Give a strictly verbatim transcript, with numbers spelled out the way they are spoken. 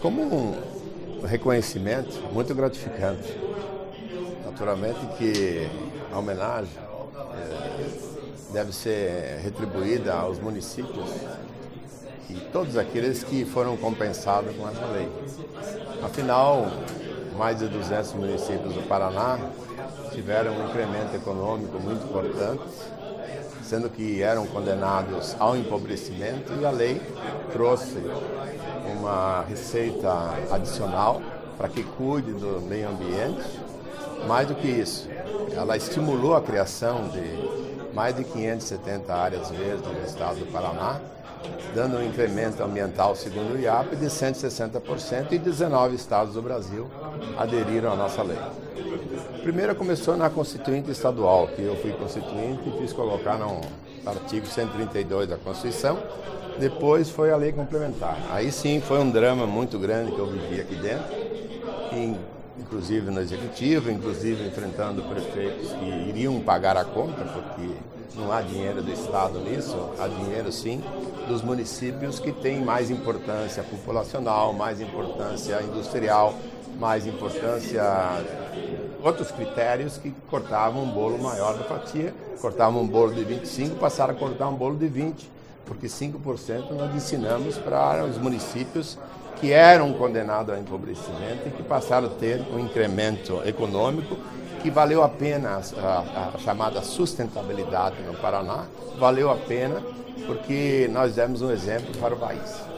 como um reconhecimento muito gratificante. Naturalmente que a homenagem é, deve ser retribuída aos municípios e todos aqueles que foram compensados com essa lei. Afinal, mais de duzentos municípios do Paraná tiveram um incremento econômico muito importante, sendo que eram condenados ao empobrecimento, e a lei trouxe uma receita adicional para que cuide do meio ambiente. Mais do que isso, ela estimulou a criação de mais de quinhentas e setenta áreas verdes no estado do Paraná, dando um incremento ambiental, segundo o I A P, de cento e sessenta por cento, e dezenove estados do Brasil aderiram à nossa lei. Primeiro começou na Constituinte Estadual, que eu fui constituinte e fiz colocar no artigo cento e trinta e dois da Constituição. Depois foi a lei complementar. Aí sim foi um drama muito grande que eu vivi aqui dentro, e, inclusive no Executivo, inclusive enfrentando prefeitos que iriam pagar a conta, porque não há dinheiro do Estado nisso, há dinheiro sim dos municípios que têm mais importância populacional, mais importância industrial, mais importância, outros critérios que cortavam um bolo maior da fatia, cortavam um bolo de vinte e cinco, passaram a cortar um bolo de vinte, porque cinco por cento nós ensinamos para os municípios que eram condenados ao empobrecimento e que passaram a ter um incremento econômico que valeu a pena, a, a chamada sustentabilidade no Paraná, valeu a pena porque nós demos um exemplo para o país.